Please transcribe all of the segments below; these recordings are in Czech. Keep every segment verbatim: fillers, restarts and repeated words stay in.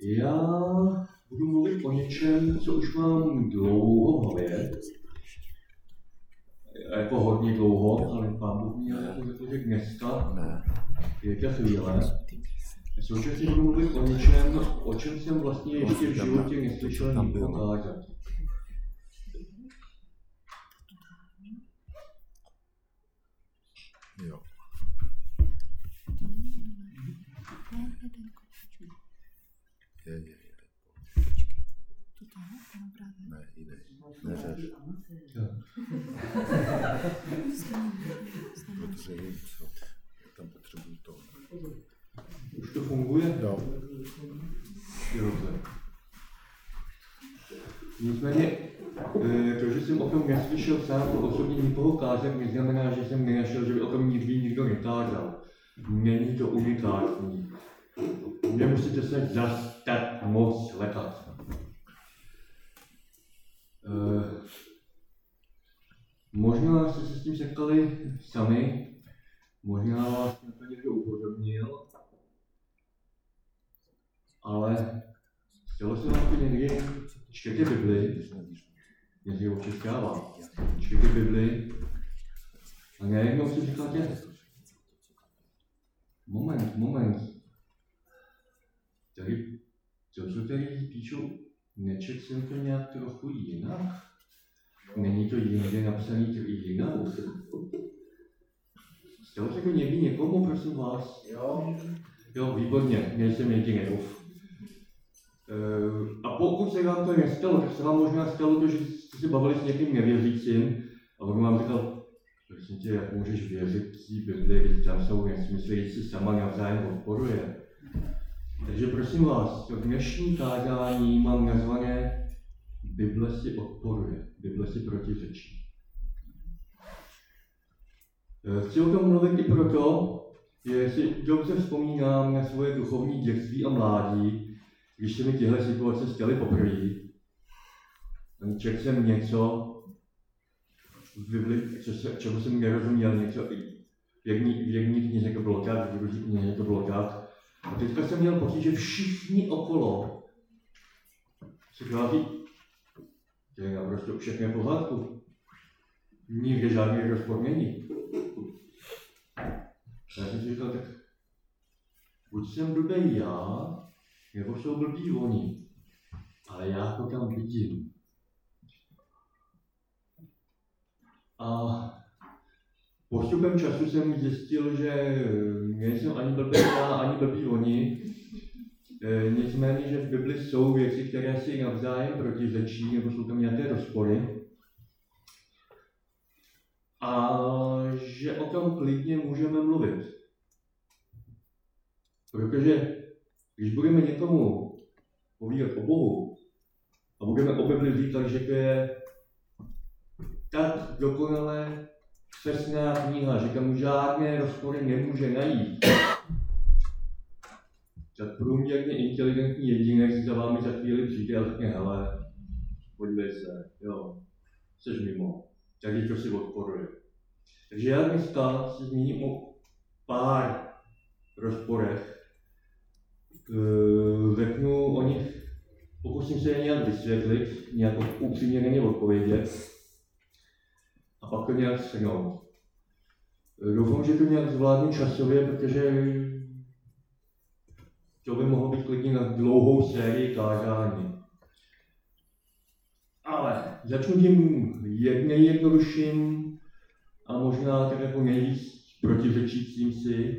Já budu mluvit o něčem, co už mám dlouho v hlavě. Jako hodně dlouho, ale pán Bůh mě řekl, že dneska je ta chvíle. Současně budu mluvit o něčem, o čem jsem vlastně ještě v životě neslyšel nikoho kázat. Jo. Je, je, je. Ne, jde. Neřeš. Protože vím, co. Já tam potřebuji to. Už to funguje? Jo. Dobře. Nicméně, to, že jsem o tom neslyšel sám osobně nikoho kázat, neznamená, že jsem nenašel, že by o tom nikdy nikdo nekázal. Není to unikátní. Nemusíte se zas tak moc lekat. Uh, možná jste se s tím setkali sami, možná vás na to někdo upozornil, ale stalo se vám to někdy, čtěte Bibli, někdy očekává, čtěte Bibli a najednou si říkáte, moment, moment, tady to, co tady píšou, nečetl jsem to nějak trochu jinak? Není to jinde napsaný to jinak? Stalo se to někdy někomu, prosím vás? Jo. Jo, výborně, nejsem jediný. Uh, a pokud se vám to nestalo, tak se vám možná stalo to, že jste se bavili s někým nevěřícím a on vám říkal, prosím tě, jak můžeš věřit v Bibli, když tam jsou nesmysly, když si sama navzájem odporuje. Takže prosím vás, to dnešní kázání mám nazvané Bible si odporuje, Bible si protiřečí. Chci o tom mluvit i proto, že si dobře vzpomínám na svoje duchovní dětství a mládí, když se mi tyhle situace staly poprvé. Četl jsem něco v Bibli, čemu jsem nerozuměl, něco v jedné knize to bylo tak, v druhé knize to bylo tak. A teďka jsem měl pocit, že všichni okolo se tváří, to je naprosto všechno v pořádku. Nikde žádný rozpor není. Já jsem si říkal, tak buď jsem blbej já, nebo jsou blbí oni. Ale já to tam vidím. A postupem času jsem zjistil, že nejsem ani blbý já, ani blbý oni. E, nicméně, že v Bibli jsou věci, které si navzájem protiřečí, nebo jsou tam nějaké rozpory. A že o tom klidně můžeme mluvit. Protože když budeme někomu povídat o Bohu a budeme o Bibli říkat, že to je tak dokonalé, přesná kniha, že tam žádné rozpory nemůže najít, tak průměrně inteligentní jedinek za vámi za chvíli přijde a řekne, hele, podívej se, jo, jseš mimo, takže to si odporuje. Takže já dneska si zmíním o pár rozporech, řeknu o nich, pokusím se je nějak vysvětlit, nějak upřímně na ně odpovědět a pak to nějak shrnout. Doufám, že to nějak zvládnu časově, protože to by mohlo být klidně na dlouhou sérii kázání. Ale začnu tím nejjednodušším a možná tak jako nejvíc protiřečícím si.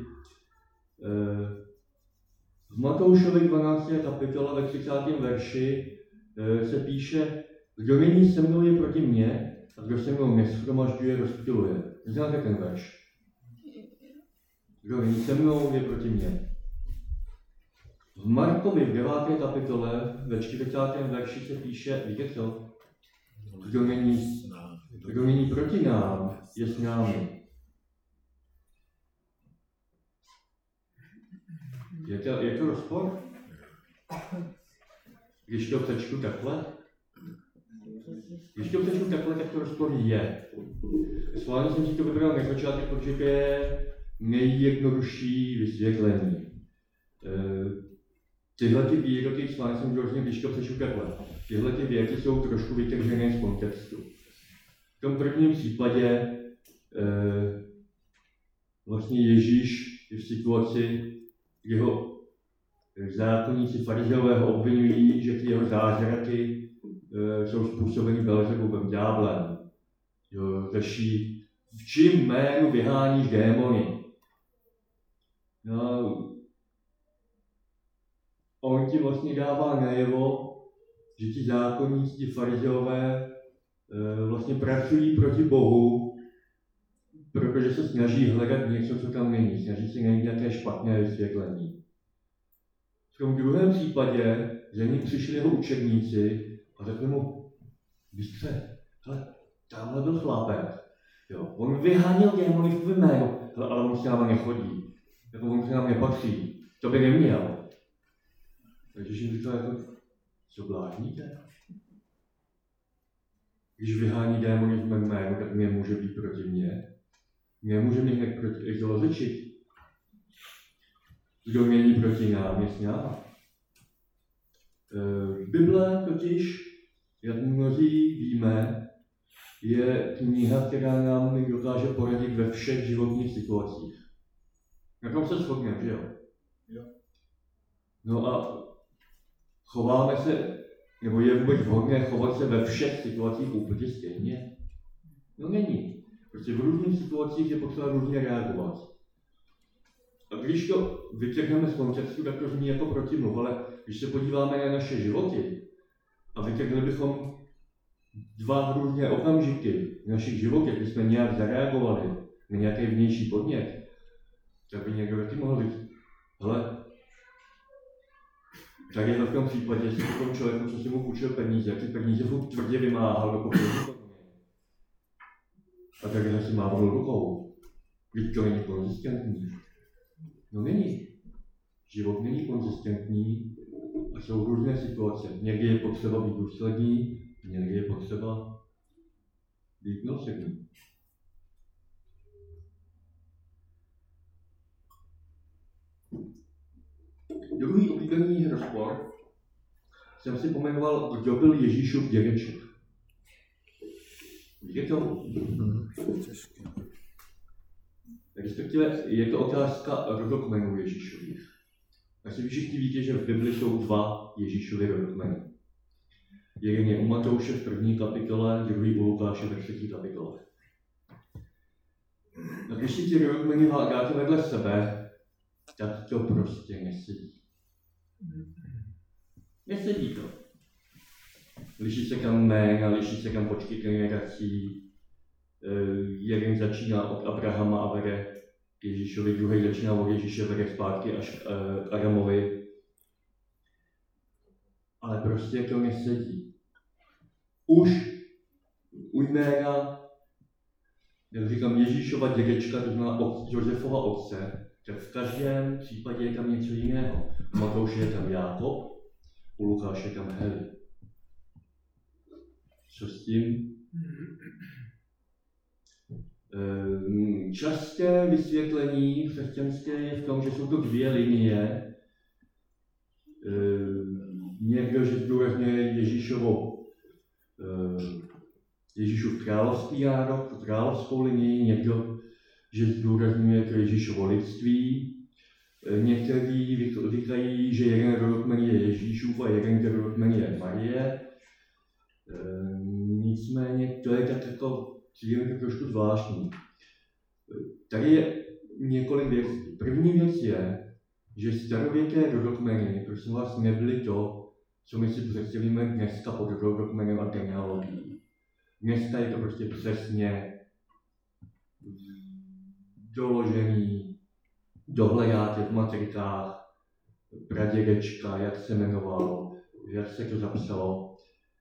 V Matoušově dvanácté kapitole ve třicátém verši se píše, kdo není se mnou je proti mně a kdo se mnou neshromažďuje, rozptyluje. Znáte ten verš? Kdo není se mnou je proti mně. V Markovi v deváté kapitole ve čtyřicátém verši se píše, víte co? Kdo není, kdo není proti nám, je s námi. Je to, je to rozpor? Když to přečtu takhle? Když to přečtu takhle, tak to rozpor je. Schválně jsem si to vybral na začátek, protože to je nejjednodušší vysvětlení. tyhle ty výroky, s vámi jsem hrozně když to přešlu takhle, tyhle ty věci jsou trošku vytržené z kontextu. V tom prvním případě eh, vlastně Ježíš je v situaci, kdy ho zákonníci farizeové ho obvinují, že ty jeho zázraky e, jsou způsobeny Belzebubem, ďáblem. Jo, řeší, v čím jménu vyháníš démony. No, on ti vlastně dává najevo, že ti zákonníci, ti farizeové e, vlastně pracují proti Bohu, protože se snaží hledat něco, co tam není, snaží se najít nějaké špatné vysvětlení. V tom druhém případě za ním přišli jeho učedníci a řekli mu, bystře, hele, tamhle byl chlapec, jo, on vyháněl démony v tvém jménu, hele, ale on s náma nechodí, jako on k nám nepatří, to by neměl. Takže jim říkal, jako, co blázníte? Když vyhání démony v mém jménu, tak nemůže být proti mně. Nemůže mě hned proti zlořečit. Kdo není proti nám, je s náma. E, Bible totiž, jak mnozí víme, je kniha, která nám dokáže poradit ve všech životních situacích. Na tom se shodneme, že jo? Jo. No a chováme se, nebo je vůbec vhodné chovat se ve všech situacích úplně stejně? No není. Protože v různých situacích je potřeba různě reagovat. A když to vytrhneme z kontextu, tak to zní jako protimluv, ale když se podíváme na naše životy a vytrhli bychom dva různé okamžiky v našich životech, kdy jsme nějak zareagovali na nějaký vnější podnět, tak by někdo taky mohl říct, hele, tady v tom případě si v tom člověku, co si mu půjčil peníze, ty peníze furt tvrdě vymáhal do pokoju. A takhle si mávnul rukou. Vždyť to není konzistentní. No není. Život není konzistentní a jsou různé situace. Někdy je potřeba být důsledný, někdy je potřeba být milosrdný. Druhý oblíbený rozpor jsem si pomenoval, kdo byl Ježíšův dědeček. Je to Těžké. respektive je to otázka rodokmenů Ježíšových. Asi všichni víte, že v Bibli jsou dva Ježíšovy rodokmeny. Jeden je u Matouše v první kapitole, druhý u Lukáše ve třetí kapitole. A když si ty rodokmeny dáte vedle sebe, tak to prostě nesedí. Nesedí to. Liší se kam jména, liší se kam počty generací. Jeden začíná od Abrahama a vede k Ježíšovi, druhý začíná od Ježíše, vede zpátky až k Adamovi. Ale prostě to nesedí. Už u jména, jak říkám, Ježíšova dědečka, to znamená od Josefova otce, tak v každém případě je tam něco jiného. U Matouše je tam Jákob, u Lukáše je tam Heli. Co s tím? Časté vysvětlení křesťanské je v tom, že jsou to dvě linie. Někdo, že zdůrazňuje Ježíšovo, Ježíšův královský národ, tu královskou linii, někdo, že zdůrazňuje to Ježíšovo lidství. Někteří říkají, že jeden rodokmen je Ježíšův a jeden rodokmen je Marie. Nicméně to je tak jako přijde trošku zvláštní. Tady je několik věcí. První věc je, že starověké rodokmeny, prosím vás, nebyly to, co my si představíme dneska pod rodokmenem a genealogií. Dneska je to prostě přesně doložený, dohledáte v matrikách pradědečka, jak se jmenoval, jak se to zapsalo.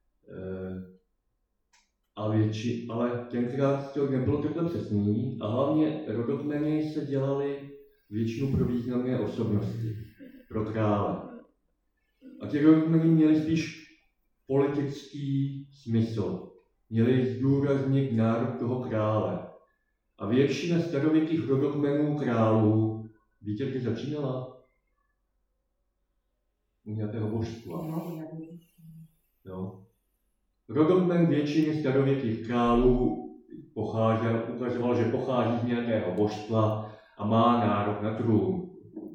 A větši, ale tenkrát to nebylo takhle přesný a hlavně rodokmeny se dělaly většinou pro významné osobnosti, pro krále. A ty rodokmeny měly spíš politický smysl, měly zdůraznit národ toho krále. A většina starověkých rodokmenů králů, víte, kdy začínala? u nějakého božstva. No, já vím. Jo. Rodokmen většiny starověkých králů pocházel, ukazoval, že pochází z nějakého božstva a má nárok na trůn.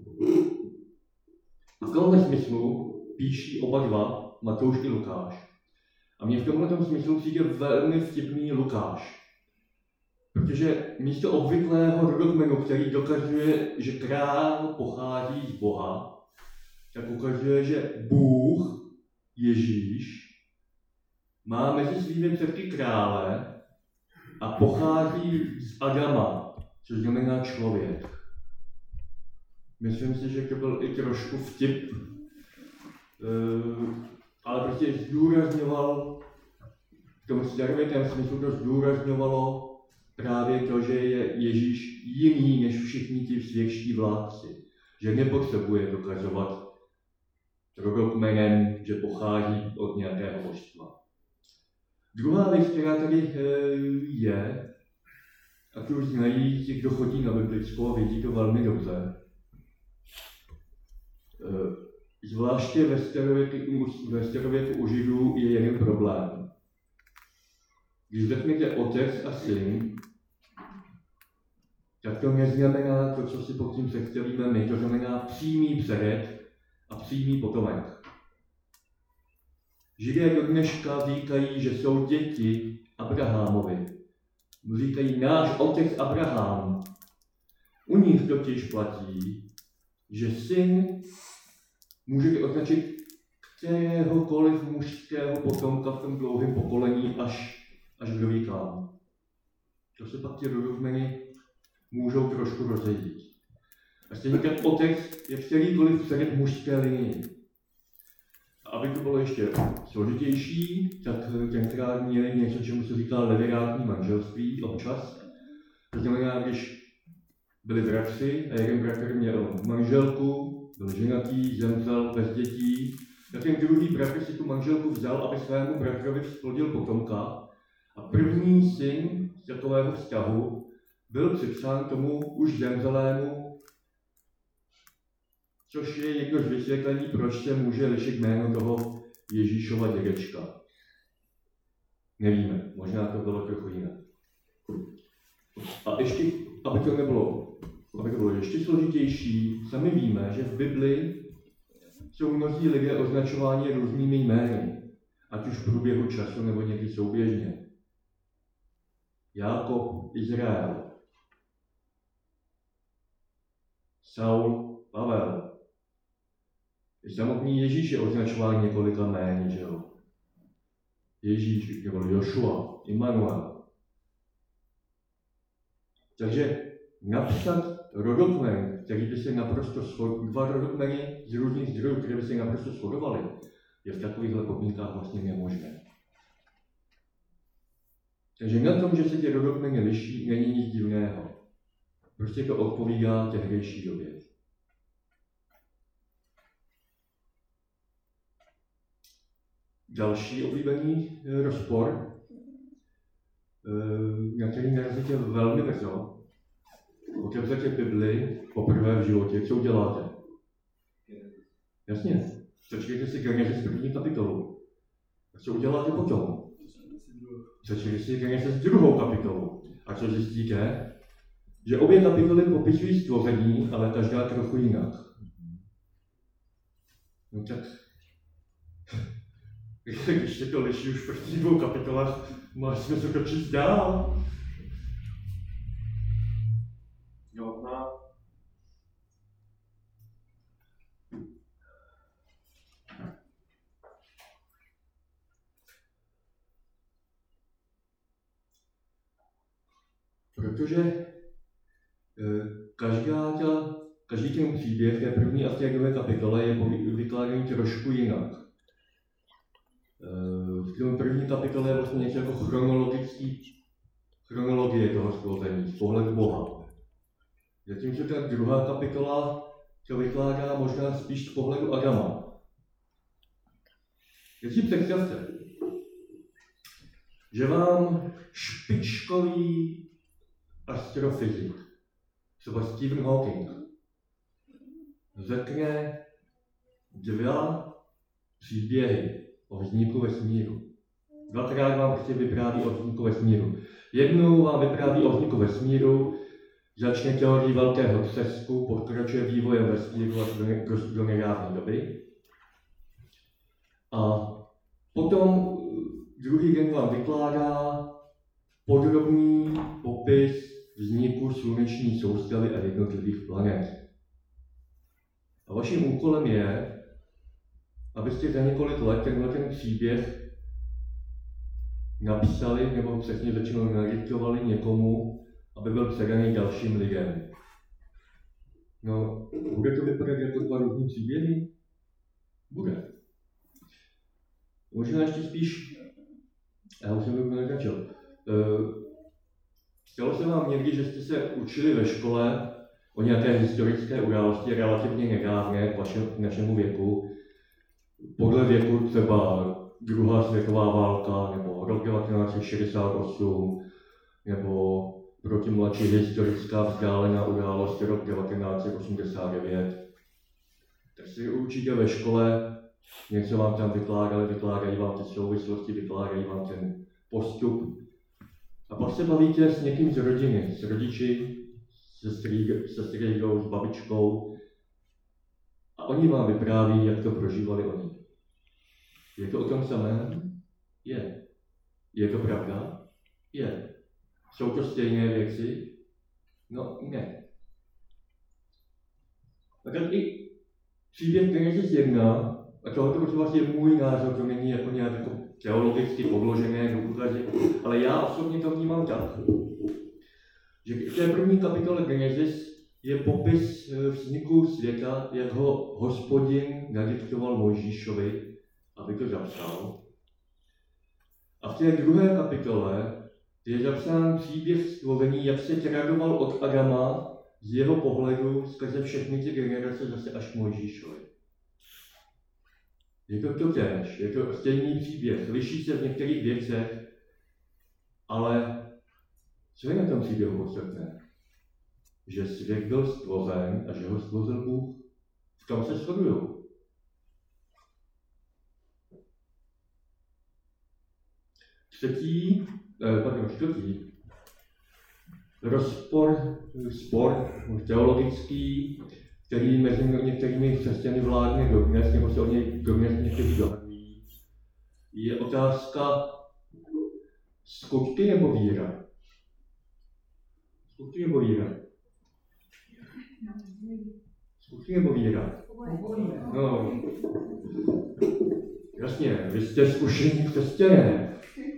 A v tomhle smyslu píší oba dva, Matouš i Lukáš. A mně v tomhle smyslu přijde velmi vtipný Lukáš. Protože místo obvyklého rodokmenu, který dokazuje, že král pochází z Boha, tak ukazuje, že Bůh, Ježíš, má mezi svými předky krále a pochází z Adama, což znamená člověk. Myslím si, že to byl i trošku vtip, ale prostě zdůrazňoval, v tom starověkém smyslu to zdůrazňovalo právě to, že je Ježíš jiný než všichni ti světští vládci. Že nepotřebuje dokazovat rodokmenem, že pochází od nějakého božstva. Druhá věc, která tady je, a tu už znají ti, kdo chodí na biblickou, vědí to velmi dobře, zvláště ve starověku, ve starověku u Židů je jeden problém. Když řeknete otec a syn, tak to neznamená to, co si pod tím představíme my, to znamená přímý předek a přímý potomek. Židé do dneška říkají, že jsou děti Abrahamovi. Říkají náš otec Abraham. U nich totiž platí, že syn můžete označit kteréhokoliv mužského potomka v tom dlouhém pokolení až, až do věka. To se pak ty rodokmeny můžou trošku rozejít. A stejně tak otec je kterýkoliv předek mužské linii. A aby to bylo ještě složitější, tak tenkrát měli něco, čemu se říká levirátní manželství občas. To znamená, když byli bratři a jeden bratr měl manželku, byl ženatý, zemřel bez dětí, tak ten druhý bratr si tu manželku vzal, aby svému bratrovi splodil potomka. A první syn z takového vztahu byl připsán tomu už zemřelému, což je jedno z vysvětlení, proč se může lišit jméno toho Ježíšova dědečka. Nevíme, možná to bylo trochu jinak. A ještě, aby to nebylo, aby to bylo ještě složitější, sami víme, že v Bibli jsou mnozí lidé označováni různými jmény, ať už v průběhu času nebo někdy souběžně. Jákob, Izrael, Saul, Pavel. I samotný Ježíš je označován několika jmény, že jo? Ježíš, nebo Jošua, Immanuel. Takže napsat rodokmen, který by se naprosto shodovaly, dva rodokmeny z různých zdrojů, které by se naprosto shodovaly, je v takovýchhle podmínkách vlastně nemožné. Takže na tom, že se ty rodokmeny liší, není nic divného. Prostě to odpovídá tehdejší době. Další oblíbený rozpor, na který narazíte velmi brzo. Otevřete Bibli poprvé v životě, co uděláte? Jasně, přečtěte si Genesis první kapitolu. A co uděláte potom? Přečtěte si Genesis druhou kapitolu. A co zjistíte? Že obě kapitoly popisují stvoření, ale každá trochu jinak. No tak, když se to liší už v prvních dvou kapitolách, má smysl to číst dál. Jo, no. Protože každá ta, každý ten příběh té první a té druhé kapitole je vykládaný trošku jinak. V té první kapitole je vlastně něco jako chronologický, chronologie toho stvoření, z pohledu Boha. Zatímco ta druhá kapitola to vykládá možná spíš z pohledu Adama. Teď si představte, že vám špičkový astrofyzik, třeba Stephen Hawking, řekne, dva příběhy o vzniku vesmíru. Dvakrát vám prostě vypráví o vzniku vesmíru. Jednou vám vypráví o vzniku vesmíru, začne teorií velkého třesku, pokračuje vývojem vesmíru až do, do, do nedávné doby. A potom druhý den vám vykládá podrobný popis vzniku sluneční soustavy a jednotlivých planet. A vaším úkolem je, abyste za několik let tenhle ten příběh napsali, nebo přesně řečeno nadiktovali někomu, aby byl předaný dalším lidem. No, bude to vypadat jako dva různý příběhy? Bude. Možná ještě spíš, já už jsem to nezačal. Uh, Stalo se vám někdy, že jste se učili ve škole o nějaké historické události relativně nedávné k vašem, našemu věku, podle věku třeba druhá světová válka, nebo rok devatenáct set šedesát osm, nebo proti mladší historická vzdálená událost rok devatenáct set osmdesát devět. Tak si určitě ve škole něco vám tam vykládali, vykládají vám ty souvislosti, vykládají vám ten postup. A pak se bavíte s někým z rodiny, s rodiči, se strýdou, s babičkou a oni vám vypráví, jak to prožívali oni. Je to o tom samém? Je. Je to pravda? Je. Jsou to stejné věci? No, ne. A tak i příběh Genesis jedna, a tohoto prostě je můj názor, to není jako nějak jako teologicky podložené důkazy, ale já osobně to vnímám tak, že v té první kapitole Genesis je popis vzniku světa, jak ho Hospodin nadiktoval Mojžíšovi, aby to zapsal. A v té druhé kapitole je zapsán příběh stvoření, jak se tradoval od Adama z jeho pohledu skrze všechny ty generace zase až k Mojžíšovi. Je to totéž, je to stejný příběh, liší se v některých věcech, ale co je na tom příběhu podstatné? Že svět byl stvořen a že ho stvořil Bůh. V tom se shodují. Třetí, eh, pardon, čtvrtý, rozpor, spor teologický, který mezi některými křesťany vládne dodnes, nebo se o něj dodnes někteří dohadují, je otázka skutky nebo víra. Skutky nebo víra? Skutky nebo víra? No, jasně, vy jste zkušení křesťané.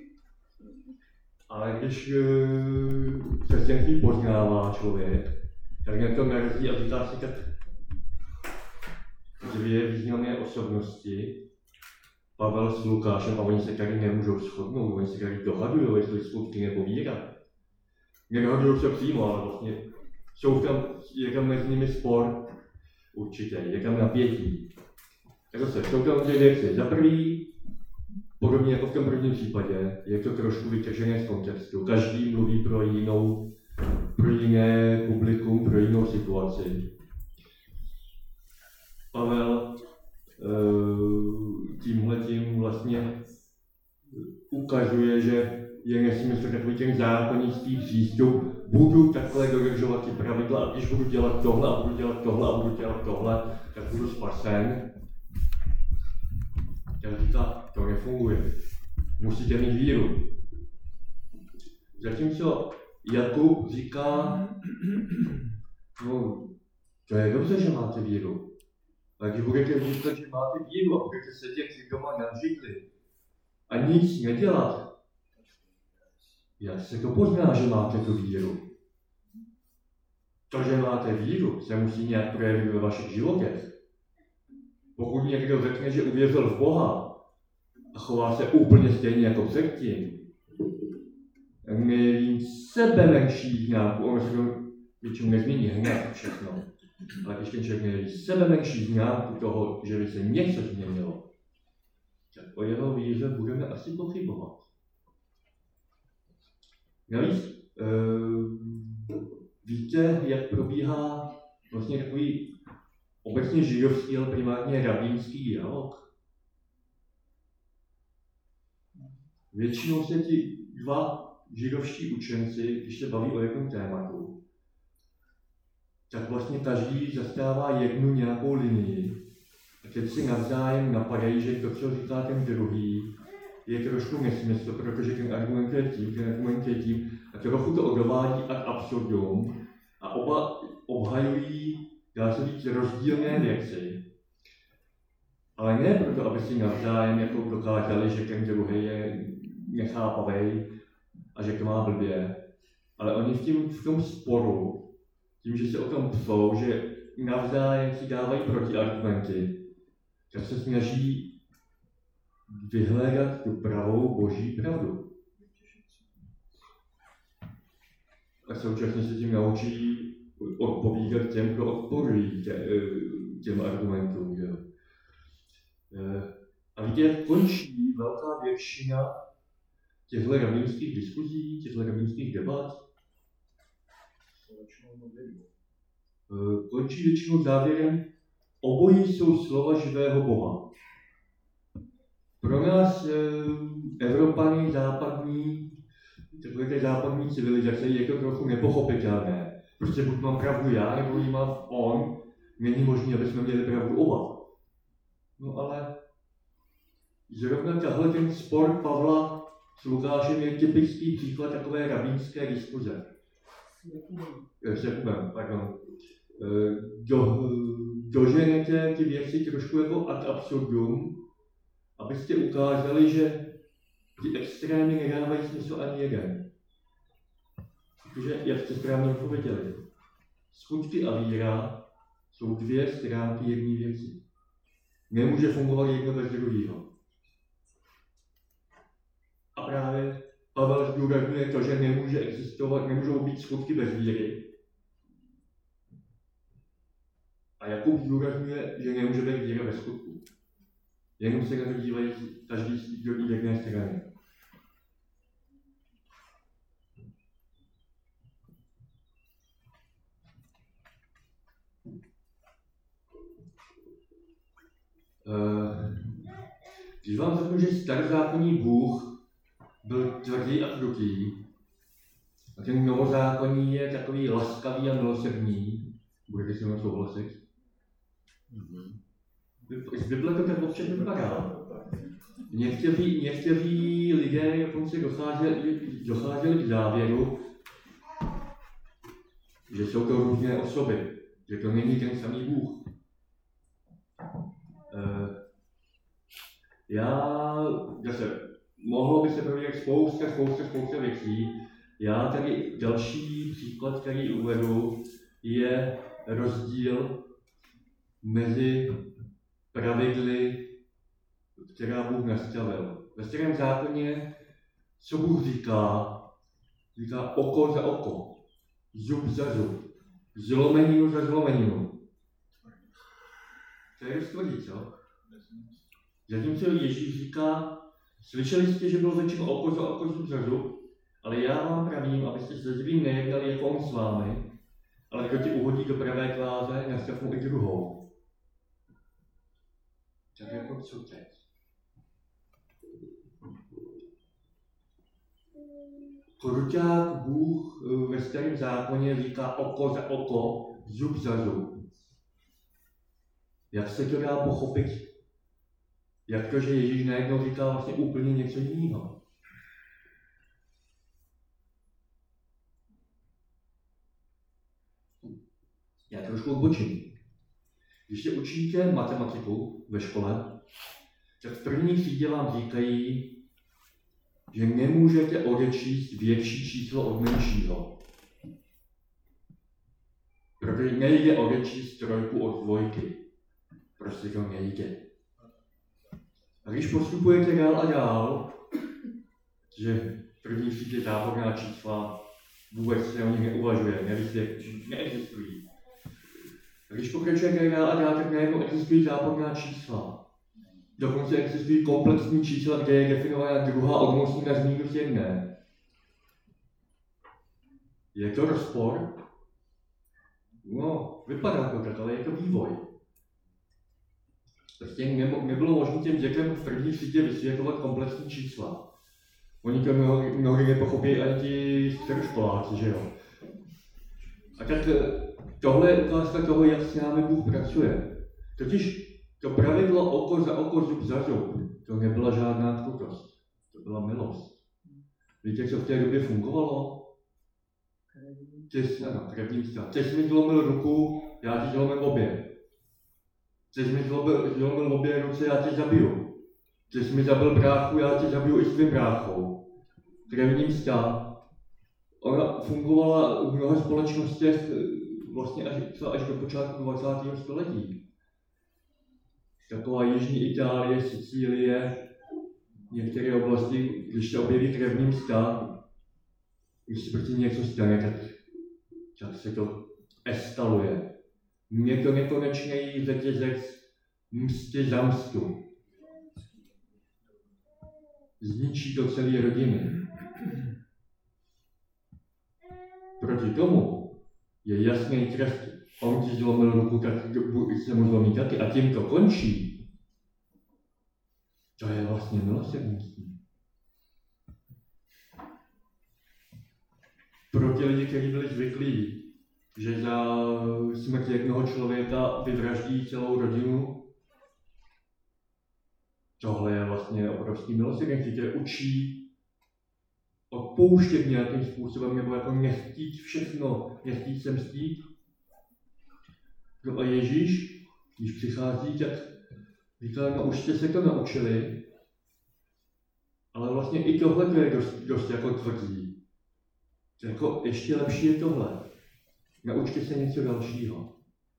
Ale když uh, křesťanství poznává člověk, tak na to narazí a říká si tak dvě významné osobnosti, Pavel s Lukášem, a oni se tady nemůžou shodnout, oni se tady dohadují, jestli skutky nebo víra. Nedohadují se přímo, ale vlastně jsou tam, je tam mezi nimi spor určitě, je tam napětí. Tak zase, jsou tam dvě věci. Za prvý, podobně jako v tom prvním případě, je to trošku vytržené z kontextu. Každý mluví pro jinou, pro jiné publikum, pro jinou situaci. Pavel tímhletím vlastně ukazuje, že je nesmysl takový ten zákonický přístup. Budu takhle dodržovat ty pravidla a když budu dělat tohle a budu dělat tohle a budu dělat tohle, tak budu spasen. Tak říká, to nefunguje. Musíte mít víru. Zatímco Jakub říká, no, to je dobře, že máte víru. Ale když budete říkat, že máte víru a budete sedět si doma na židli a nic nedělat, jak se to pozná, že máte tu víru? To, že máte víru, se musí nějak projevit ve vašich životech. Pokud někdo řekne, že uvěřil v Boha a chová se úplně stejně jako předtím, tak měří sebe menší známku, ono se to většinou nezmění hned všechno. Ale když ten člověk měří sebe menší známku toho, že by se něco změnilo, tak o jeho víře budeme asi pochybovat. Navíc, uh, víte, jak probíhá vlastně takový obecně židovský, ale primárně rabínský dialog. Většinou se ti dva židovští učenci, když se baví o jednom tématu, tak vlastně každý zastává jednu nějakou linii. A teď si navzájem napadají, že to, co říká ten druhý, je trošku nesmysl, protože ten argument je tím, ten argument je tím, a trochu to dovádí ad absurdum a oba obhajují, dá se říct, rozdílné věci. Ale ne proto, aby si navzájem jako dokázali, že ten druhý je nechápavý a že to má blbě, ale oni v, tím, v tom sporu, tím, že se o tom psou, že navzájem si dávají protiargumenty, tak se snaží vyhledat tu pravou boží pravdu. A současně se tím naučí odpovídat těm, kdo odporují tě, těm argumentům. Že? A víte, jak končí velká většina těchto rabínských diskuzí, těchto rabínských debat? Končí většinou závěrem, obojí jsou slova živého Boha. Pro nás Evropany západní, takové západní civilizace je to trochu nepochopitelné. Prostě buď mám pravdu já, nebo ji mám on, není možné, aby jsme měli pravdu oba. No ale zrovna tahle ten spor Pavla s Lukášem je typický příklad takové rabínské diskuze. S Jakubem, pardon. Do, doženete ty věci trošku jako ad absurdum, abyste ukázali, že ty extrémy nedávají smysl ani jeden. Protože, jak jste správně odpověděli, skutky a víra jsou dvě stránky jedné věci. Nemůže fungovat jedno bez druhého. A právě Pavel zdůrazňuje to, že nemůže existovat, nemůžou být skutky bez víry. A Jakub zdůrazňuje, že nemůže být víra bez skutku. Jenom se na to dívají každý do jedné strany. Když vám řeknu, že starozákonní Bůh byl tvrdý a krutý, a ten novozákonní je takový laskavý a milosrdný, budete si mnou souhlasit? Z Bible to tak občas vypadá. Někteří, někteří lidé dokonce docházeli, docházeli k závěru, že jsou to různé osoby, že to není ten samý Bůh. Já, zase, mohlo by se provědět spousta, spousta, spousta věcí. Já tady další příklad, který uvedu, je rozdíl mezi pravidly, která Bůh nastavil. Ve Starém zákoně, co Bůh říká, říká oko za oko, zub za zub, zlomeninu za zlomeninu. To je dost tvrdý, co? Zatímco Ježíš říká, slyšeli jste, že bylo řečeno oko za oko, zub za zub, ale já vám pravím, abyste se zlým nejednali jako on s vámi, ale kdo ti uhodí do pravé tváře, nastav mu i druhou. Tak jako co teď? Kruťák Bůh ve Starém zákoně říká oko za oko, zub za zub. Jak se to dá pochopit? Jak to, že Ježíš najednou říká vlastně úplně něco jiného? Já trošku odbočím. Když se učíte matematiku ve škole, tak v první třídě vám říkají, že nemůžete odečíst větší číslo od menšího. Protože nejde odečíst trojku od dvojky. Prostě to nejde. A když postupujete dál a dál, že v první třídě záporná čísla vůbec se o nich neuvažuje, neexistují. A když pokračujete dál a dál, tak najednou existují záporná čísla. Dokonce existují komplexní čísla, kde je definovaná druhá odmocnina z minus jedné. Je to rozpor? No, vypadá to tak, ale je to vývoj. Prostě nebo, nebylo možné těm dětem v první třídě vysvětlovat komplexní čísla. Oni to mnohdy, mnohdy nepochopí ani ti středoškoláci, že jo. A tak tohle je ukázka toho, jak s námi Bůh pracuje. Totiž to pravidlo oko za oko, zub za zub, to nebyla žádná krutost, to byla milost. Víte, co v té době fungovalo? Ty jsi, ano, krevní vztah. Ty jsi mi zlomil ruku, já ti zlomil obě. Ty jsi mi zlomil, zlomil obě ruce, já tě zabiju. Ty jsi mi zabil bráchu, já tě zabiju i s tvým bráchou. Krevní vztah. Ona fungovala v mnoha společnostech vlastně až, až do počátku dvacátého století. Taková jižní Itálie, Sicílie, některé oblasti, když se objeví krevní vztah, když se prostě něco stane, tak, tak se to eskaluje. Je to nekonečný řetězec msty za mstu. Zničí to celé rodiny. Proti tomu je jasný trest. On ti zlomil ruku, tak se mu zlomí taky a tím to končí. To je vlastně milosrdnictví. Pro ty lidi, kteří byli zvyklí, že za smrt jednoho člověka vyvraždí celou rodinu, tohle je vlastně obrovský milosrdenství, které učí odpouštět nějakým způsobem, nebo jako nechtít všechno, nechtít se mstít. No a Ježíš, když přichází, tak říká, no už jste se to naučili, ale vlastně i tohle je dost, dost jako tvrdí. Jako ještě lepší je tohle. Naučte se něco dalšího.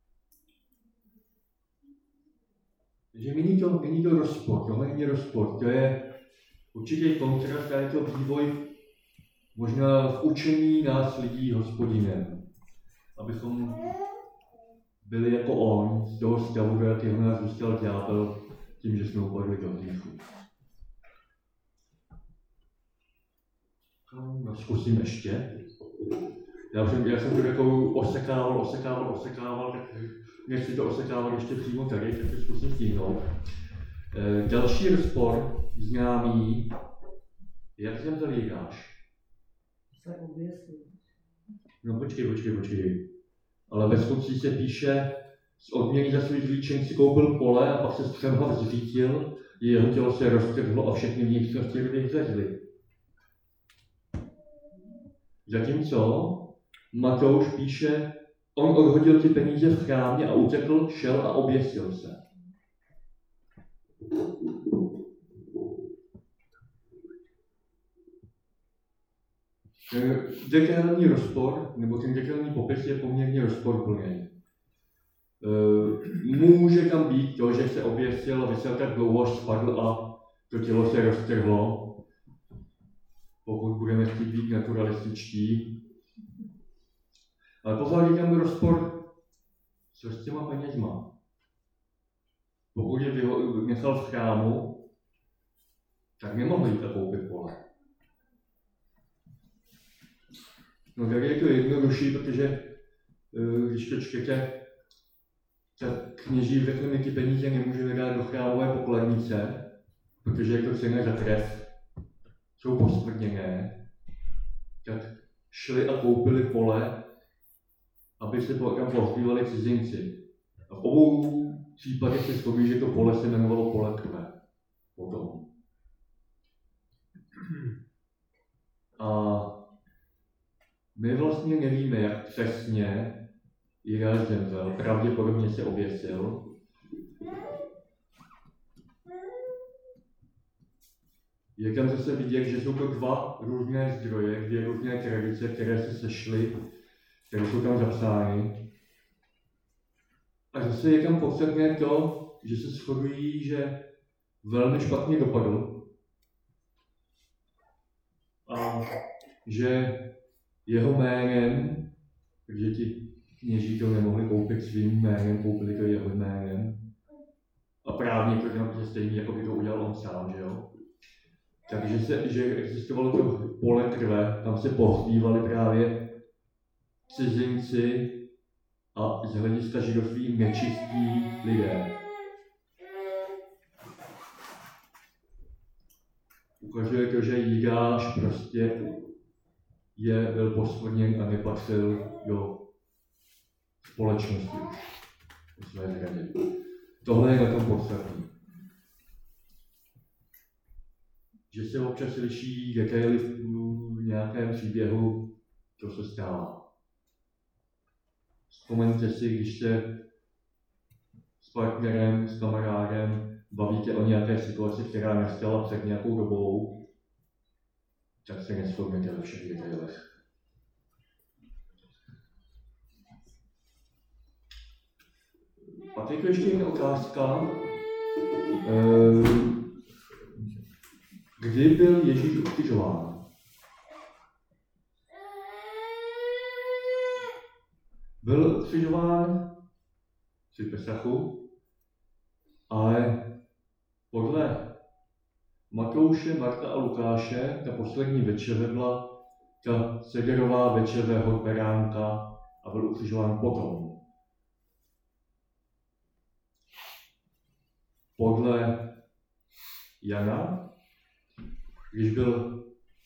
Takže není to, není to rozpor, tohle není rozpor, to je určitý kontrast a je to vývoj možná v učení nás lidí Hospodinem, abychom byli jako on, z toho stavu, do jakého nás dostal ďábel, tím, že jsme upadli do hříchu. No, zkusím ještě. Já jsem, já jsem to takovou osekával, osekával, osekával, tak nechci to osekávat ještě přímo tady, tak to zkusím stihnout. E, další rozpor známý, jak zemřel Jidáš? No počkej, počkej, počkej. Ale ve skutcích se píše, z odměny za svůj zlíčen si koupil pole a pak se střemhlav zřítil, jeho tělo se roztrhlo a všechny vnitřnosti vyhřezly. Zatímco Matouš píše, on odhodil ty peníze v chrámě a utekl, šel a oběsil se. Ten detailní rozpor, nebo ten detailní popis je poměrně rozporuplný. Může tam být to, že se oběsil a vysel tak dlouho, až spadl a to tělo se roztrhlo. Pokud budeme chtít být naturalističtí. Ale pořád je tam rozpor, co s těma penězma. Pokud je nechal v chrámu, tak nemohl jít a koupit pole. No tady je to jednodušší, protože když to čtete, tak kněží řekli, my ty peníze nemůžeme dát do chrámové pokladnice, protože je to cena za krev. Jsou posmrtněné, tak šli a koupili pole, aby se tam pohřbívali cizinci. A v obou případech se shodují, že to pole se jmenovalo pole krve. Potom. A my vlastně nevíme, jak přesně Jidáš zemřel. Pravděpodobně se oběsil. Je tam zase vidět, že jsou to dva různé zdroje, dvě různé tradice, které se sešly, které jsou tam zapsány. A zase je tam podstatné to, že se shodují, že velmi špatně dopadl. A že jeho jménem, takže ti kněží to nemohli koupit svým jménem, koupili to jeho jménem. A právně to je stejný, jako by to udělal on sám, že jo? Takže se, že existovalo to pole krve, tam se pohřbívali právě cizinci a z hlediska židovství nečistí lidé. ukazuje to, že Jidáš prostě je, byl poškodněn a nepatřil do společnosti po své zradě. Tohle je na tom podstatné. Že se občas liší detaily v nějakém příběhu, to se stává. Vzpomeňte si, když se s partnerem, s kamarádem bavíte o nějaké situaci, která nastala před nějakou dobou, tak se neshodnete ve všech detailech. Pak je to ještě jedna otázka. Kdy byl Ježíš ukřižován? Byl ukřižován při Pesachu, ale podle Matouše, Marka a Lukáše ta poslední večeře byla ta sederová večeře hod beránka a byl ukřižován potom. Podle Jana, když byl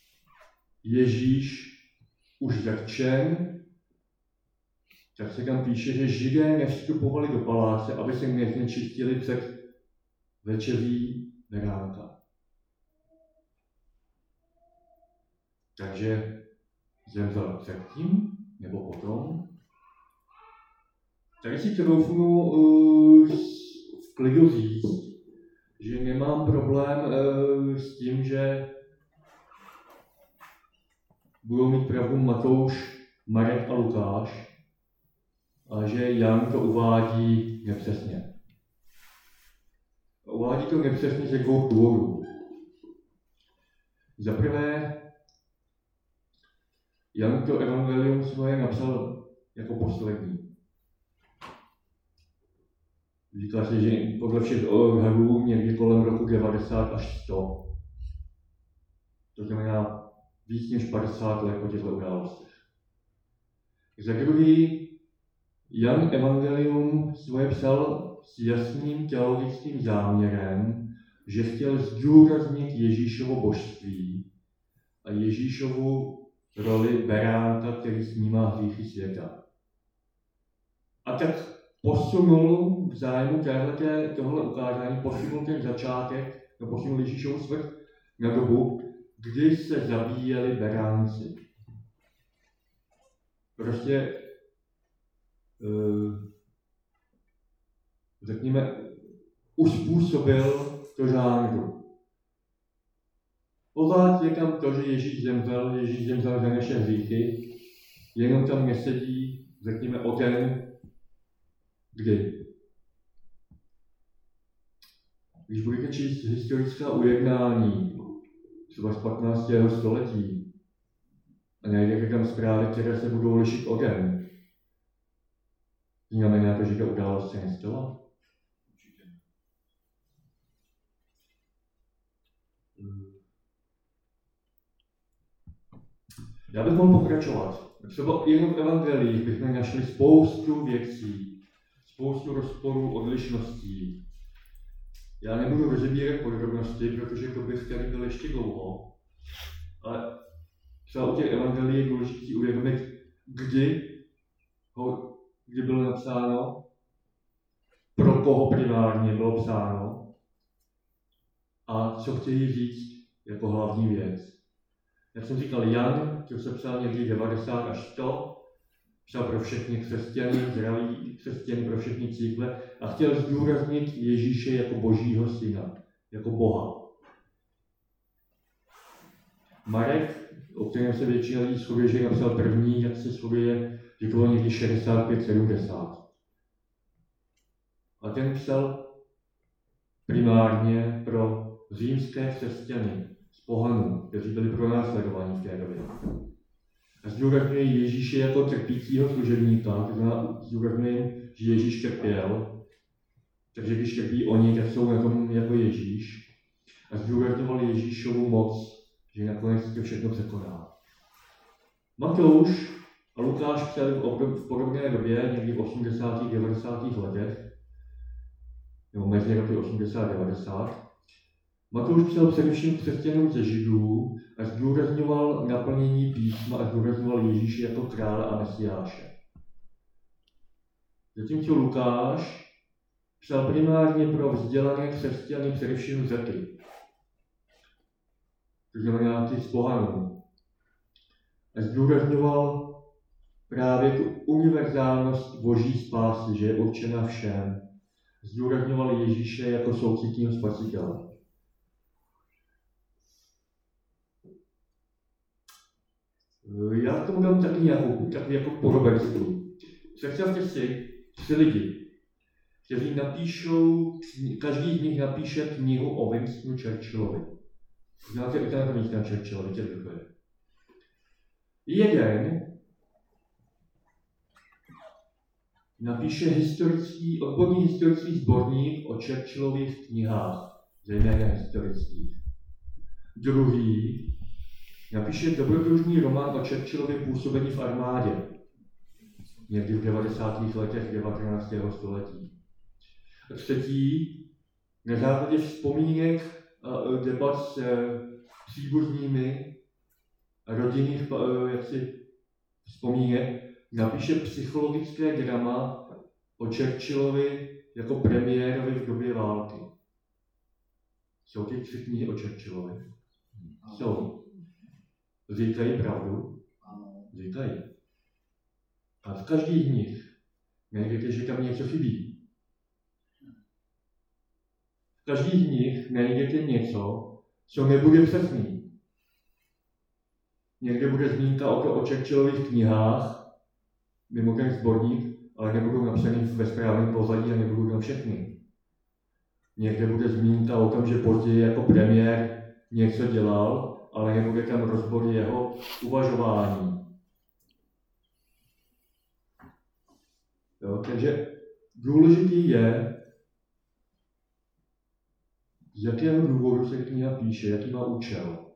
Ježíš už zatčen, tak se tam píše, že Židé nevstupovali do paláce, aby se neznečistili před večeří beránka. Takže zemřel předtím nebo potom. Tady si troufnu uh, v klidu říct, že nemám problém uh, s tím, že budou mít pravdu Matouš, Marek a Lukáš, a že Jan to uvádí nepřesně. Uvádí to nepřesně ze dvou důvodů. Za prvé, Jan to evangelium svoje napsal jako poslední. Říká se, že podle všech odhadů někdy kolem roku devadesát až sto. To znamená víc než padesát let po těchto událostech. Za druhý, Jan evangelium svoje psal s jasným teologickým záměrem, že chtěl zdůraznit Ježíšovo božství a Ježíšovu roli beránka, který snímá hříchy světa. A tak posunul v zájmu téhleté, tohle ukázání, posunul ten začátek, no posunul Ježíšovu smrt na dobu, kdy se zabíjeli beránci. Prostě, uh, řekněme, uspůsobil to žánru. Pořád je tam to, že Ježíš zemřel, Ježíš zemřel za naše hříchy, jenom tam nesedí, řekněme, o ten, kdy. Když budete číst historická ujednání, třeba z patnáctého století, a najdete tam zprávy, které se budou lišit o den, znamená to, že ta událost se nestala? Já bych mohl pokračovat. Třeba jenom v evangelích bychom našli spoustu věcí, spoustu rozporů, odlišností. Já nebudu rozebírat podrobnosti, protože to bych tady byl ještě dlouho, ale třeba u těch evangelií je důležité uvědomit, kdy, ho, kdy bylo napsáno, pro koho primárně bylo psáno a co chtějí říct jako hlavní věc. Jak jsem říkal, Jan, to se psal někdy devadesát až sto, psal pro všechny křesťany, zdraví křesťany, pro všechny církve a chtěl zdůraznit Ježíše jako Božího syna, jako Boha. Marek, o kterém se většina lidí shoduje, že napsal první, jak se shoduje, že to bylo někdy šedesát pět sedmdesát. A ten psal primárně pro římské křesťany z pohanů, kteří byli pronásledovaní v té době. A zdůrazňuje Ježíše jako trpícího služebníka, to znamená zdůrazňuje, že Ježíš trpěl, takže když trpí oni, tak jsou na tom jako Ježíš. A zdůrazňoval Ježíšovu moc, že nakonec to všechno překoná. Matouš a Lukáš psali v, obdob, v podobné době, někdy v osmdesátých devadesátých letech, nebo mezi roky osmdesát devadesát. Matouš psal především křesťanům ze Židů a zdůrazňoval naplnění písma a zdůrazňoval Ježíše jako krále a mesiáše. Zatímco Lukáš psal primárně pro vzdělané křesťany především Řety. To znamená ty z pohanů. A zdůrazňoval právě tu univerzálnost boží spásy, že je určena všem. Zdůrazňoval Ježíše jako soucitního spasitele. Já k tomu dám taky nějakou, taky jako podobenství. Představte si tři lidi, kteří napíšou, každý z nich napíše knihu o Winstonu Churchillovi. Znáte i ten Winston Churchill, víte, kdo to je. Jeden napíše historický, odborný historický sborník o Churchillových knihách, zejména historických. Druhý napíše dobrodružný román o Churchillově působení v armádě, někdy v devadesátých letech devatenáctého století. A třetí, na základě vzpomínek a debat s příbuznými a rodinných jaksi, vzpomínek, napíše psychologické drama o Churchillovi jako premiérovi v době války. Jsou ty tři knihy o Churchillovi? Jsou. Říkají pravdu? Říkají. A v každý z nich najdete, že tam něco chybí. V každý z nich najdete něco, co nebude přesný. Někde bude zmínka o, o Churchillových knihách, mimo ten sborník, ale nebudou napsaný ve správném pořadí a nebudou tam všechny. Někde bude zmínka o tom, že později jako premiér něco dělal, ale nebude tam rozbor jeho uvažování. Jo, takže důležitý je, z jakého důvodu se kniha píše, jaký má účel.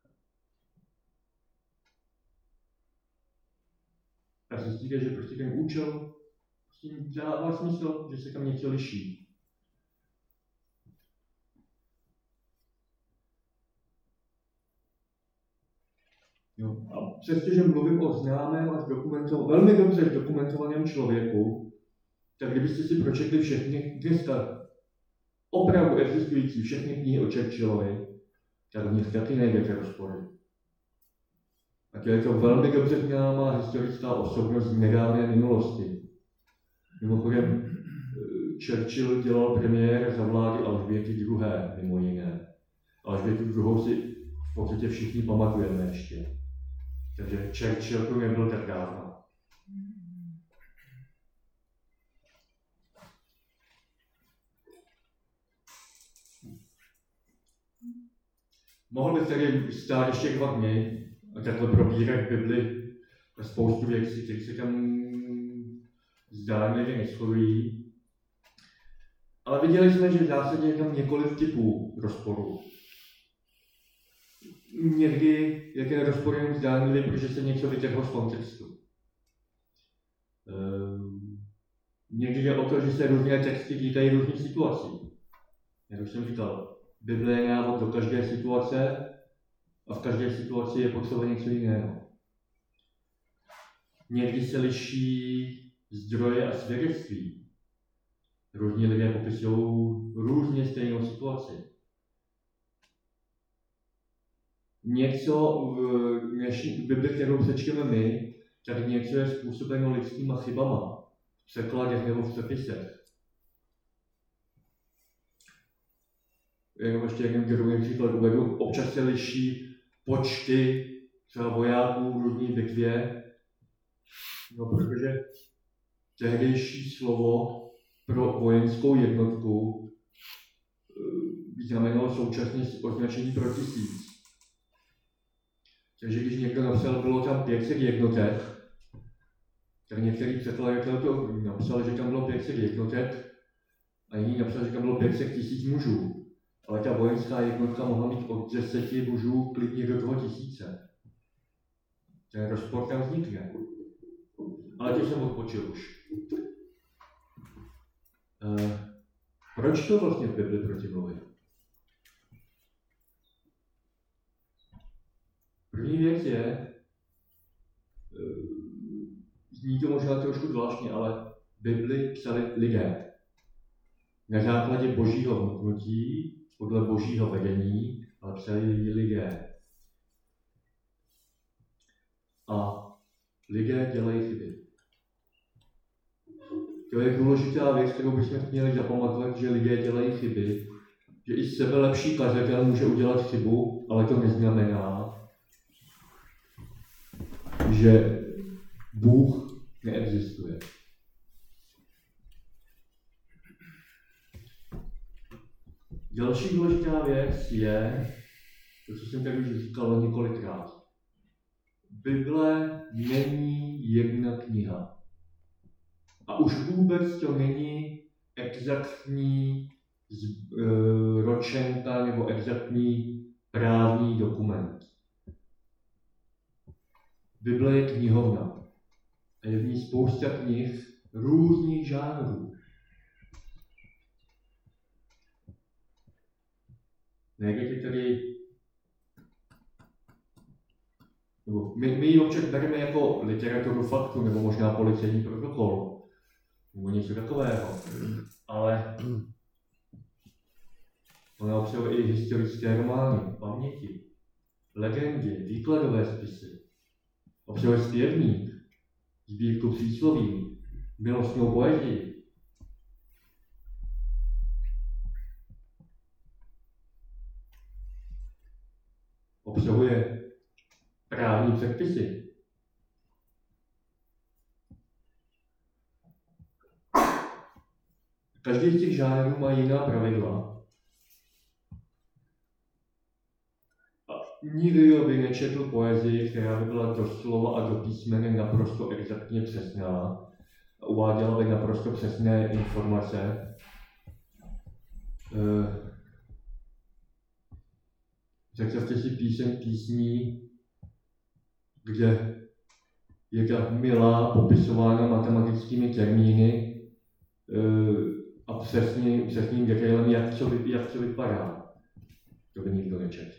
A zjistíte, že prostě ten účel s tím dává smysl, že se tam něco liší. Jo. A přestože mluvím o známém a dokumentovaném, velmi dobře dokumentovaném člověku, tak kdybyste si pročetli všechny dneska opravdu existující všechny knihy o Churchillovi, tak v nich taky najdete rozpory. A to je to velmi dobře známá historická osobnost z nedávné minulosti. Mimochodem, Churchill dělal premiér za vlády Alžběty druhé. mimo jiné. Alžbětu druhou si v podstatě všichni pamatujeme ještě. Takže Churchill to nebyl tak dávno. Mohl bych tady stát ještě dva dny a takhle probírat Bibli a spoustu věcí, které se tam zdánlivě neshodují. Ale viděli jsme, že v zásadě je tam několik typů rozporů. Někdy je ten rozpor jen zdánlivý, protože se něco vytrhlo z kontextu. Ehm, někdy jde o to, že se různé texty týkají různých situací. Jak už jsem říkal, Bible je návod do každé situace a v každé situaci je potřeba něco jiného. Někdy se liší zdroje a svědectví. Různí lidé popisují různě stejnou situaci. Něco v dnešní Bibli, kterou přečteme my, tak něco je způsobeno lidskýma chybama v překladech nebo v přepisech. Jenom ještě jeden druhý příklad uvedu. Občas se liší počty třeba vojáků v různé bitvě, no, protože tehdejší slovo pro vojenskou jednotku znamenalo současně označení pro tisíc. Takže když někdo napsal, bylo tam pět set jednotek, tak některý překladatel to napsal, že tam bylo pět set jednotek a jiný napsal, že tam bylo pět set tisíc mužů. Ale ta vojenská jednotka mohla mít od deseti mužů klidně do toho tisíce. Ten rozpor tam vznikne. Ale to jsem odpočil už. E, proč to vlastně v Bibli protimluví? První věc je, zní to možná trošku zvláštně, ale Bibli psali lidé. Na základě božího vnuknutí, podle božího vedení, ale psali ji lidé. A lidé dělají chyby. To je důležitá věc, kterou bychom měli zapamatovat, že lidé dělají chyby, že i sebelepší kazatel může udělat chybu, ale to neznamená, že Bůh neexistuje. Další důležitá věc je, to, co jsem tady už říkal několikrát. Bible není jedna kniha. A už vůbec to není exaktní z, e, ročenka nebo exaktní právní dokument. Bible je knihovna. A je v ní spousta knih různých žánrů. Nejde tady, nebo my, my ji občas bereme jako literaturu faktu, nebo možná policejní protokol, nebo něco takového, ale ona obsahuje i historické romány, paměti, legendy, výkladové spisy, obsahuje zpěvník, sbírku přísloví, milostnou poezii. Obsahuje právní předpisy. Každý z těch žánrů má jiná pravidla. A nikdo by nečetl poezii, která by byla doslova a do písmene naprosto exaktně přesná a uváděla by naprosto přesné informace. Představte si píseň písní, kde je ta milá popisována matematickými termíny a přesný, přesným detailem, jak co, jak co vypadá. To by nikdo nečetl.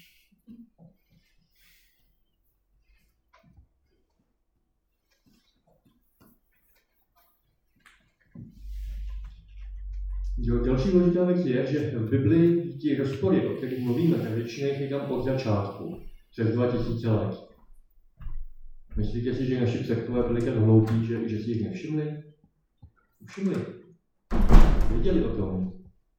Jo, další důležitá věc je, že v Bibli ti rozpory, o kterých mluvíme, tak většinou je tam od začátku, přes dva tisíce let. Myslíte si, že naši předkové byli tak hloupí, že, že si jich nevšimli? Všimli. Věděli o tom.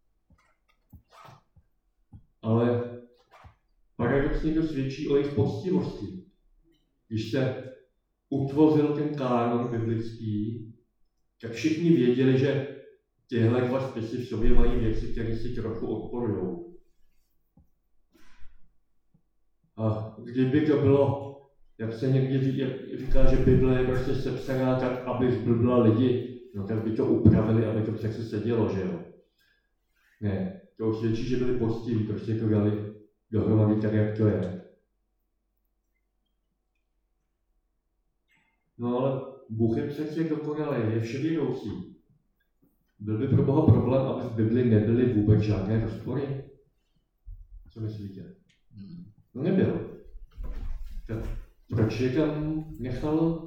Ale paradoxně to svědčí o jejich poctivosti. Když se utvořil ten kánon biblický, tak všichni věděli, že tyhle dva spisy v sobě mají věci, které si trochu odporují. A kdyby to bylo, jak se někdy říká, že Bible je prostě sepsaná tak, aby zblbla lidi, no tak by to upravili, aby to přece sedělo, že jo? Ne, to už svědčí, že byli poctiví, prostě to dali dohromady tak, jak to je. No ale Bůh je přece dokonalý, je vševědoucí. Byl by pro Boha problém, aby v Bibli nebyly vůbec žádné rozpory? Co myslíte? No nebyl. Tak proč je tam nechal?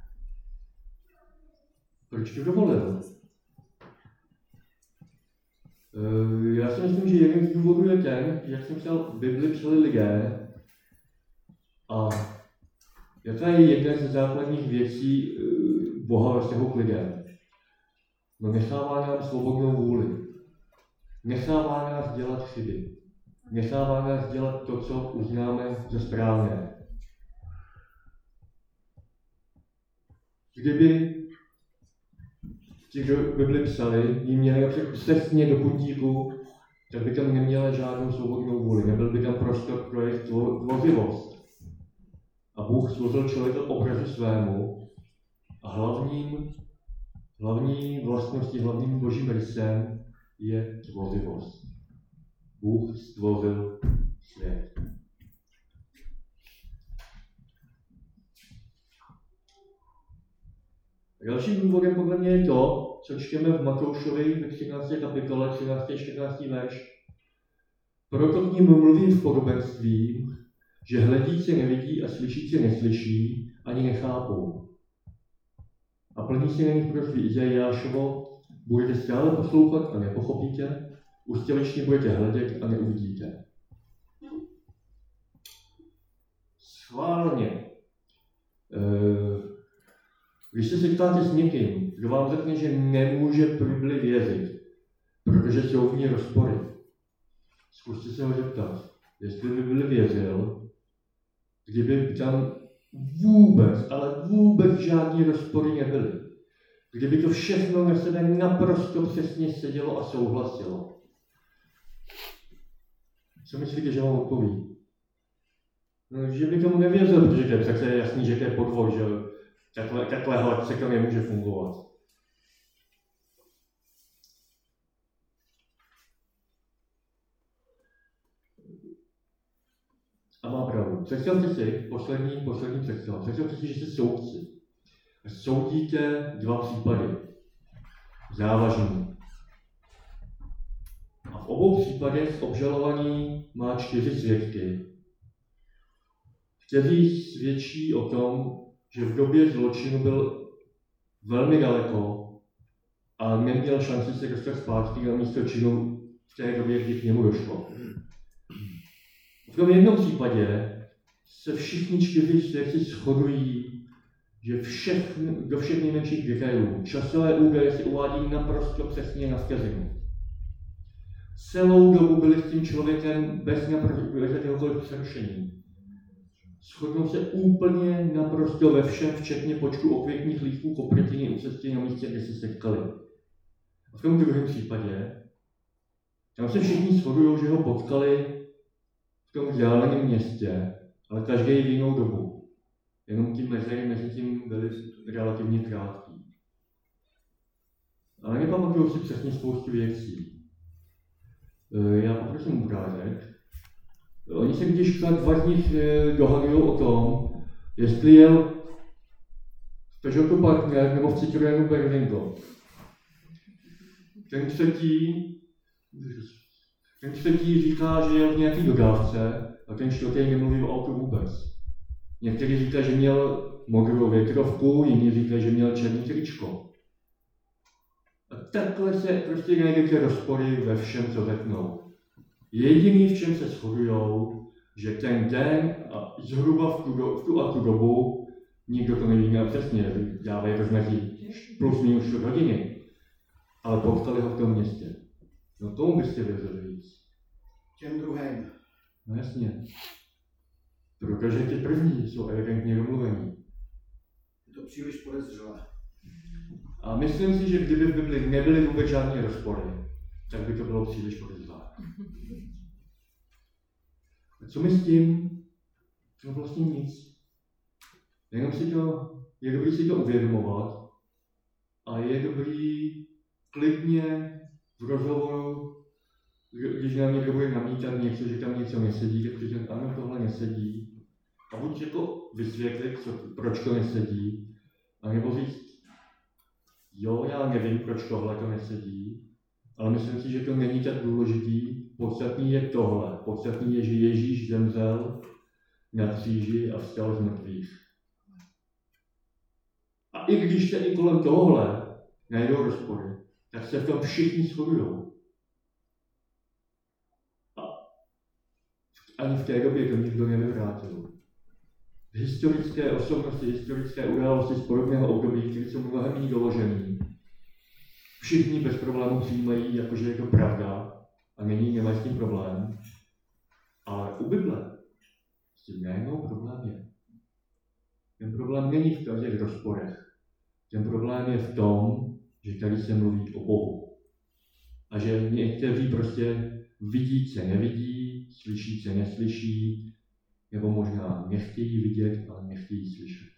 Proč to dovolil? Uh, já si myslím, že jeden z důvodů je ten, jak jsem psal, Bibli psali lidé a jaká je jedna ze základních věcí uh, Boha ve vztahu k lidem? No nechává nám svobodnou vůli. Nechává nás dělat chyby. Nechává nás dělat to, co uznáme za správné. Kdyby ti, kdo Bibli psali, ji měli přesně do puntíku, tak by tam neměla žádnou svobodnou vůli. Nebyl by tam prostor pro jejich tvořivost. A Bůh stvořil člověka obrazu svému a hlavním Hlavní vlastností, hlavním božím rysem je tvořivost. Bůh stvořil svět. Dalším důvodem podle mě je to, co čteme v Matoušovi ve třinácté kapitole, třináctý čtrnáctý verš. Proto k ním mluvím v podobenstvím, že hledící nevidí a slyšící neslyší, ani nechápou. A plní si na nich proroctví Izajášovo, budete stále poslouchat a nepochopíte, ustělečně budete hledět a neuvidíte. Schválně. Když se setkáte s někým, kdo vám řekne, že nemůže Bibli věřit, protože jsou v ní rozpory, zkuste se ho zeptat, jestli by Bibli věřil, kdyby tam vůbec, ale vůbec žádný rozpory nebyly. Kdyby to všechno na sebe naprosto přesně sedělo a souhlasilo. Co myslíte, že vám odpoví? No, že by tomu nevěřil, protože to je přece jasný, že to je podvod, že takhle, takhle hladce to nemůže fungovat. A má pravdu. Představte si, poslední, poslední představa, představte si, že jste soudci. Soudíte dva případy. Závažný. A v obou případech obžalovaný má čtyři svědky, kteří svědčí o tom, že v době zločinu byl velmi daleko a neměl šanci se dostat zpátky na místo činu v té době, kdy k němu došlo. V tom jednom případě se všichni čtyři svědci shodují, že všechny, do všech nejmenších detailů časové údaje si uvádí naprosto přesně na vteřinu. Celou dobu byli s tím člověkem bez jakéhokoliv přerušení. Shodnou se úplně naprosto ve všem, včetně počtu okvětních lístků kopřetiny u cesty na místě, kde se setkali. A v tom druhém případě, tam se všichni shodují, že ho potkali v tom vzdáleném městě, ale každý v jinou dobu. Jenom tím mezery mezi tím byly relativně krátký. Ale nepamatuju si přesně spoustu věcí. Já poprosím obrázek. Oni se když dva z nich dohadují o tom, jestli jel v Peugeotu Partner nebo v Citroenu Berlingo. Ten třetí, ten třetí říká, že jel v nějaký dodávce a ten čtvrtý nemluví o autu vůbec. Někteří říkají, že měl modrou větrovku, jiní říkají, že měl černý tričko. A takhle se prostě najdete rozpory ve všem, co řeknou. Jediný, v čem se shodujou, že ten den a zhruba v tu, do, v tu a tu dobu, nikdo to neví přesně, dávají rozmezí plus minus čtvrt hodiny, ale potkali ho v tom městě. No tomu byste věřili víc. Těm druhým. No jasně. Protože ty první jsou evidentně domluvení. Je to příliš podezřelé. A myslím si, že kdyby v Bibli nebyly vůbec žádné rozpory, tak by to bylo příliš podezřelé. A co my s tím? To vlastně nic. Jenom si to, je dobrý si to uvědomovat a je dobrý klidně v rozhovoru, když nám někdo bude namítat něco, že tam něco nesedí, tak říct, ano, tohle nesedí. A buď jako vysvětlit, co, proč to nesedí, anebo říct, jo, já nevím, proč tohle to nesedí, ale myslím si, že to není tak důležitý. Podstatný je tohle. Podstatný je, že Ježíš zemřel na kříži a vstal z mrtvých. A i když se i kolem tohle najdou rozpory, tak se v tom všichni shodují. A ani v té době to nikdo nevyvrátil. Historické osobnosti, historické události z podobného období, které jsou mnohem méně doložené, všichni bez problémů přijímají, jakože je to pravda a není, nemají s tím problém. Ale u Bible s tím najednou problém je. Ten problém není v těch rozporech. Ten problém je v tom, že tady se mluví o Bohu. A že někteří prostě vidí se nevidí, slyší se neslyší, nebo možná nechtějí vidět, ale nechtějí slyšet.